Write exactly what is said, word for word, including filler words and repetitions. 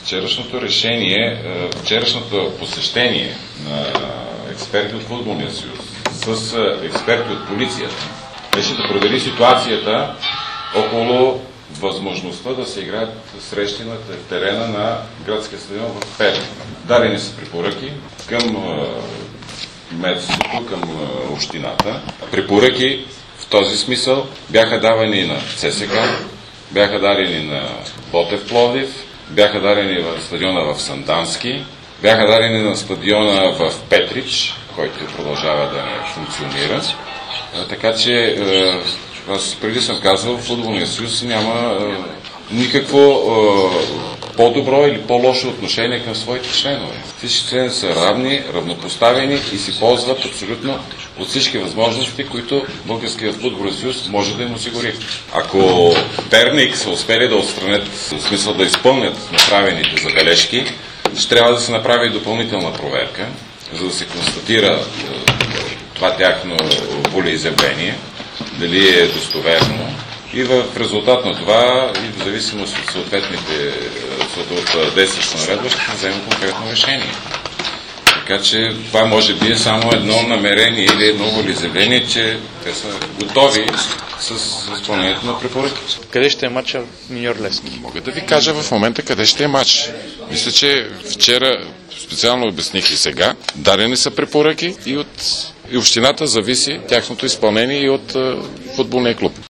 Вчерашното решение, вчерашното посещение на експерти от Футболния съюз с експерти от полицията беше да провери ситуацията около възможността да се играят срещи на терена на градския стадион в Перник. Дадени са препоръки към местото, към общината. Препоръки в този смисъл бяха давани на ЦСКА, бяха дадени на Ботев Пловдив, бяха дадени в стадиона в Сандански, бяха дадени на стадиона в Петрич, който продължава да не функционира. Така че, аз преди съм казал, Футболния съюз няма никакво по-добро или по-лошо отношение към своите членове. Всички членове са равни, равнопоставени и си ползват абсолютно от всички възможности, които Българският футболен съюз може да им осигури. Ако Перник са успели да отстранят, в смисъл да изпълнят направените забележки, ще трябва да се направи допълнителна проверка, за да се констатира това тяхно волеизявление, дали е достоверно. И в резултат на това, и в зависимост от съответните от действаща наредба, ще вземем конкретно решение. Така че това може би е само едно намерение или едно волеизявление, че те са готови с изпълнението на препоръки. Къде ще е матча Миньор Левски? Мога да ви кажа в момента къде ще е матч. Мисля, че вчера специално обясних и сега. Дадени са препоръки и от и общината зависи тяхното изпълнение и от футболния клуб.